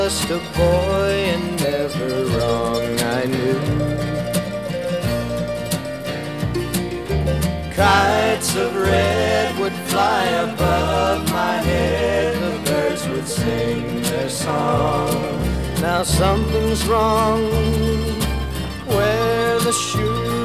Just a boy and never wrong I knew. Kites of red would fly above my head, the birds would sing their song. Now something's wrong where the shoe